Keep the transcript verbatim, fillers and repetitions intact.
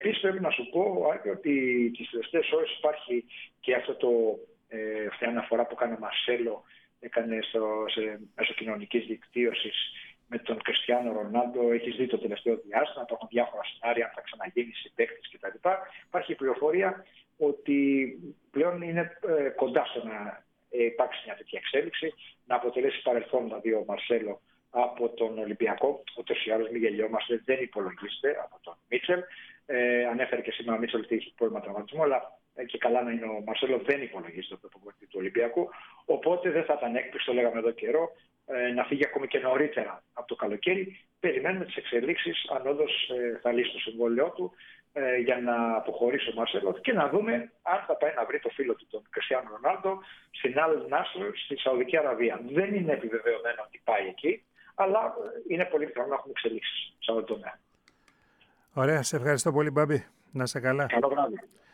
Επίσης πρέπει να σου πω, Άκη, ότι τις τελευταίες ώρες υπάρχει και αυτό το, ε, αυτή η αναφορά που έκανε ο Μαρσέλο, έκανε στο, σε, μέσω κοινωνικής δικτύωσης με τον Κριστιάνο Ρονάλντο. Έχεις δει το τελευταίο διάστημα, υπάρχουν διάφορα σενάρια, αν θα ξαναγίνει συμπαίκτης κτλ. Υπάρχει πληροφορία ότι πλέον είναι ε, κοντά στο να ε, υπάρξει μια τέτοια εξέλιξη, να αποτελέσει παρελθόν δηλαδή ο Μαρσέλο από τον Ολυμπιακό. Ούτως ή άλλως, μην γελιόμαστε, δεν υπολογίζεται από τον Μίτσελ. Ε, ανέφερε και σήμερα ο Μίτσελ ότι έχει πρόβλημα τραυματισμού, αλλά ε, και καλά να είναι ο Μαρσέλο, δεν υπολογίζεται από το προπονητή του Ολυμπιακού. Οπότε δεν θα ήταν έκπληξη, το λέγαμε εδώ καιρό, ε, να φύγει ακόμη και νωρίτερα από το καλοκαίρι. Περιμένουμε τις εξελίξεις, αν όντως ε, θα λύσει το συμβόλαιό του, ε, για να αποχωρήσει ο Μαρσέλο και να δούμε αν θα πάει να βρει το φίλο του, τον Κριστιάνο Ρονάλντο, στην Al Nassr στη Σαουδική Αραβία. Δεν είναι επιβεβαιωμένο ότι πάει εκεί, αλλά είναι πολύ πιθανό να έχουμε εξελίξεις σε αυτό το τομέα. Ωραία, σε ευχαριστώ πολύ, Μπάμπη. Να είσαι καλά. Καλό βράδυ.